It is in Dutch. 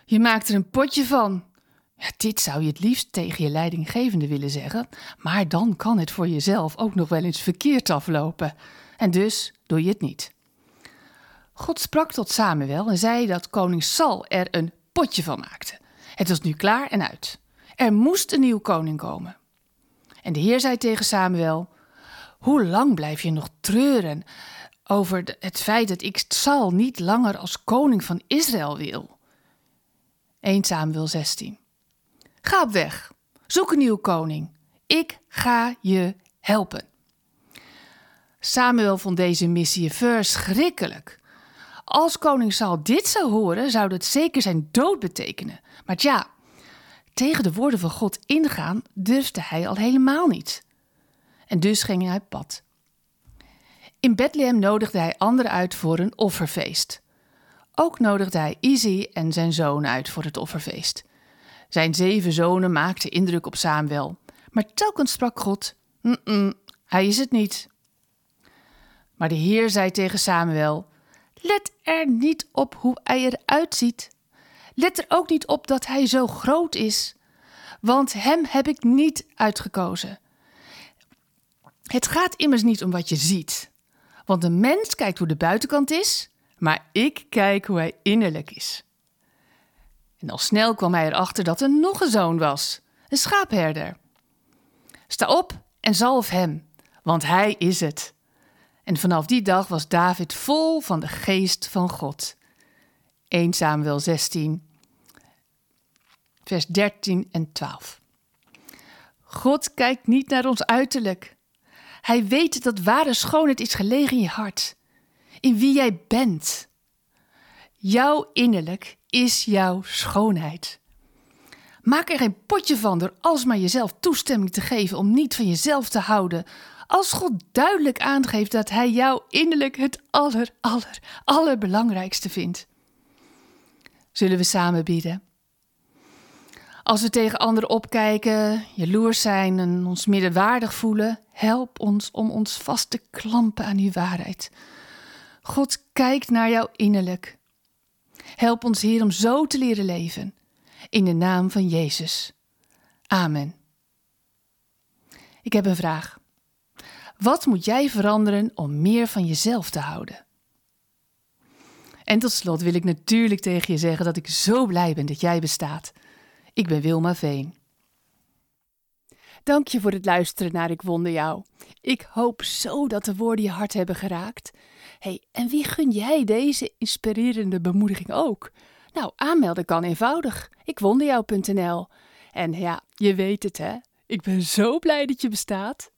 Je maakt er een potje van. Ja, dit zou je het liefst tegen je leidinggevende willen zeggen, maar dan kan het voor jezelf ook nog wel eens verkeerd aflopen. En dus doe je het niet. God sprak tot Samuel en zei dat koning Saul er een potje van maakte. Het was nu klaar en uit. Er moest een nieuw koning komen. En de Heer zei tegen Samuel: hoe lang blijf je nog treuren over het feit dat ik Saul niet langer als koning van Israël wil? 1 Samuel 16. Ga op weg, zoek een nieuwe koning. Ik ga je helpen. Samuel vond deze missie verschrikkelijk. Als koning Saul dit zou horen, zou dat zeker zijn dood betekenen. Maar tja, tegen de woorden van God ingaan durfde hij al helemaal niet. En dus ging hij op pad. In Bethlehem nodigde hij anderen uit voor een offerfeest. Ook nodigde hij Izzy en zijn zoon uit voor het offerfeest. Zijn 7 zonen maakten indruk op Samuel, maar telkens sprak God: hij is het niet. Maar de Heer zei tegen Samuel: let er niet op hoe hij eruit ziet. Let er ook niet op dat hij zo groot is, want hem heb ik niet uitgekozen. Het gaat immers niet om wat je ziet, want een mens kijkt hoe de buitenkant is, maar ik kijk hoe hij innerlijk is. En al snel kwam hij erachter dat er nog een zoon was, een schaapherder. Sta op en zalf hem, want hij is het. En vanaf die dag was David vol van de geest van God. 1 Samuel 16, vers 13 en 12. God kijkt niet naar ons uiterlijk. Hij weet dat ware schoonheid is gelegen in je hart, in wie jij bent. Jouw innerlijk is jouw schoonheid. Maak er geen potje van door alsmaar jezelf toestemming te geven om niet van jezelf te houden. Als God duidelijk aangeeft dat hij jou innerlijk het allerbelangrijkste vindt. Zullen we samen bidden? Als we tegen anderen opkijken, jaloers zijn en ons minderwaardig voelen, help ons om ons vast te klampen aan uw waarheid. God kijkt naar jou innerlijk. Help ons, Heer, om zo te leren leven. In de naam van Jezus. Amen. Ik heb een vraag. Wat moet jij veranderen om meer van jezelf te houden? En tot slot wil ik natuurlijk tegen je zeggen dat ik zo blij ben dat jij bestaat. Ik ben Wilma Veen. Dank je voor het luisteren naar Ik Wonder Jou. Ik hoop zo dat de woorden je hart hebben geraakt. Hey, en wie gun jij deze inspirerende bemoediging ook? Nou, aanmelden kan eenvoudig. ikwonderjou.nl. En ja, je weet het hè, ik ben zo blij dat je bestaat.